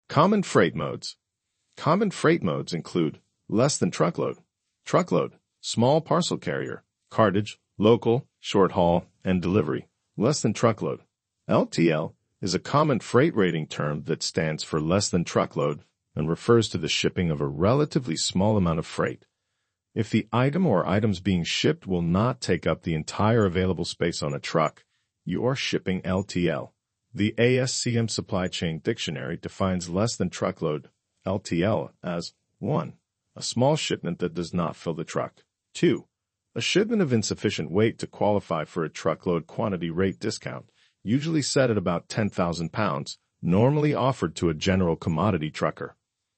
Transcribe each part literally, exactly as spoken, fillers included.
Common freight modes. Common freight modes include less than truckload, truckload, small parcel carrier, cartage, local, short haul, and delivery. Less than truckload. L T L is a common freight rating term that stands for less than truckload and refers to the shipping of a relatively small amount of freight. If the item or items being shipped will not take up the entire available space on a truck, you are shipping L T L. The A S C M Supply Chain Dictionary defines less than truckload, L T L, as one. A small shipment that does not fill the truck. two. A shipment of insufficient weight to qualify for a truckload quantity rate discount, usually set at about ten thousand pounds, normally offered to a general commodity trucker.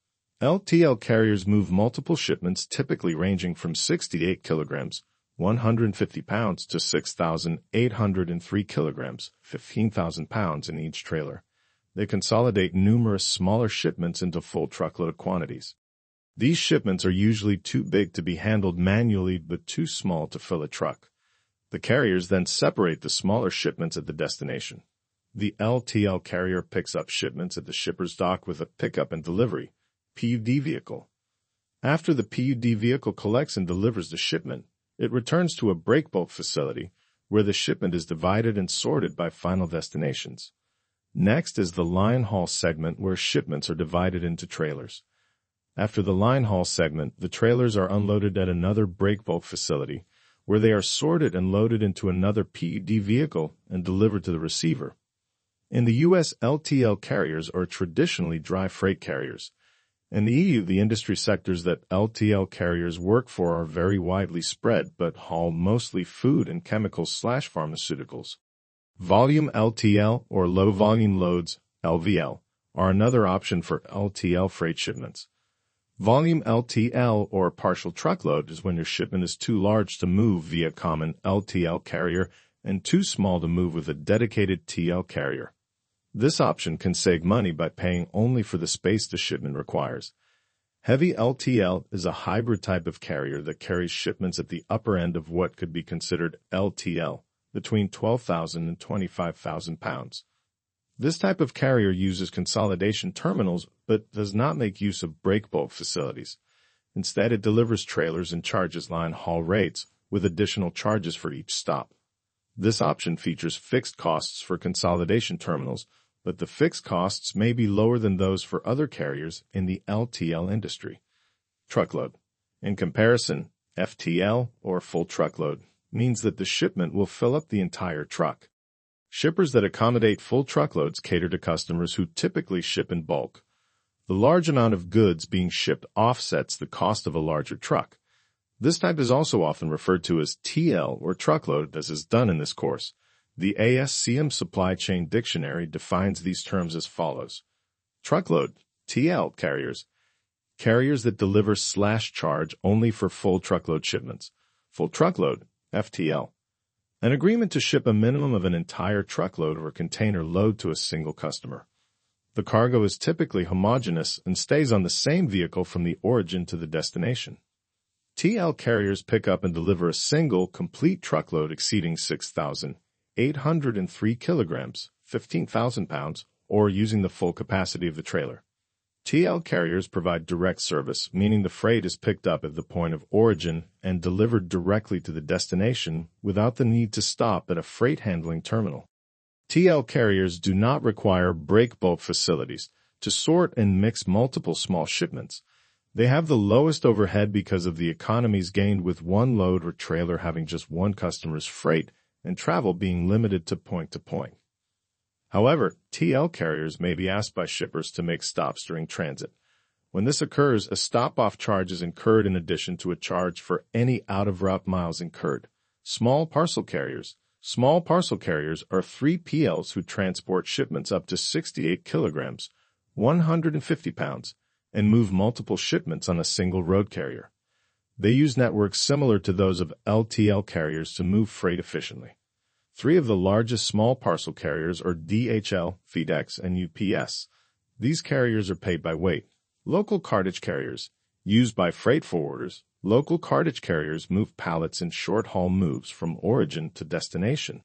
L T L carriers move multiple shipments typically ranging from sixty-eight kilograms, one hundred fifty pounds, to six thousand eight hundred three kilograms, fifteen thousand pounds in each trailer. They consolidate numerous smaller shipments into full truckload quantities. These shipments are usually too big to be handled manually but too small to fill a truck. The carriers then separate the smaller shipments at the destination. The L T L carrier picks up shipments at the shipper's dock with a pickup and delivery P U D vehicle. After the P U D vehicle collects and delivers the shipment, it returns to a break bulk facility where the shipment is divided and sorted by final destinations. Next is the line haul segment where shipments are divided into trailers. After the line haul segment, the trailers are unloaded at another break bulk facility where they are sorted and loaded into another P U D vehicle and delivered to the receiver. In the U S, L T L carriers are traditionally dry freight carriers. In the E U, the industry sectors that L T L carriers work for are very widely spread but haul mostly food and chemicals slash pharmaceuticals. Volume L T L or low volume loads, L V L, are another option for L T L freight shipments. Volume L T L or partial truckload is when your shipment is too large to move via common L T L carrier and too small to move with a dedicated T L carrier. This option can save money by paying only for the space the shipment requires. Heavy L T L is a hybrid type of carrier that carries shipments at the upper end of what could be considered L T L, between twelve thousand and twenty-five thousand pounds. This type of carrier uses consolidation terminals but does not make use of break bulk facilities. Instead, it delivers trailers and charges line haul rates with additional charges for each stop. This option features fixed costs for consolidation terminals, but the fixed costs may be lower than those for other carriers in the L T L industry. Truckload. In comparison, F T L, or full truckload, means that the shipment will fill up the entire truck. Shippers that accommodate full truckloads cater to customers who typically ship in bulk. The large amount of goods being shipped offsets the cost of a larger truck. This type is also often referred to as T L or truckload, as is done in this course. The A S C M Supply Chain Dictionary defines these terms as follows. Truckload, T L carriers. Carriers that deliver slash charge only for full truckload shipments. Full truckload, F T L. An agreement to ship a minimum of an entire truckload or container load to a single customer. The cargo is typically homogeneous and stays on the same vehicle from the origin to the destination. T L carriers pick up and deliver a single, complete truckload exceeding six thousand eight hundred three kilograms, fifteen thousand pounds, or using the full capacity of the trailer. T L carriers provide direct service, meaning the freight is picked up at the point of origin and delivered directly to the destination without the need to stop at a freight handling terminal. T L carriers do not require break bulk facilities to sort and mix multiple small shipments. They have the lowest overhead because of the economies gained with one load or trailer having just one customer's freight and travel being limited to point to point. However, T L carriers may be asked by shippers to make stops during transit. When this occurs, a stop-off charge is incurred in addition to a charge for any out-of-route miles incurred. Small parcel carriers. Small parcel carriers are three P Ls who transport shipments up to sixty-eight kilograms, one hundred fifty pounds, and move multiple shipments on a single road carrier. They use networks similar to those of L T L carriers to move freight efficiently. Three of the largest small parcel carriers are D H L, FedEx, and U P S. These carriers are paid by weight. Local cartage carriers, used by freight forwarders. Local cartage carriers move pallets in short-haul moves from origin to destination.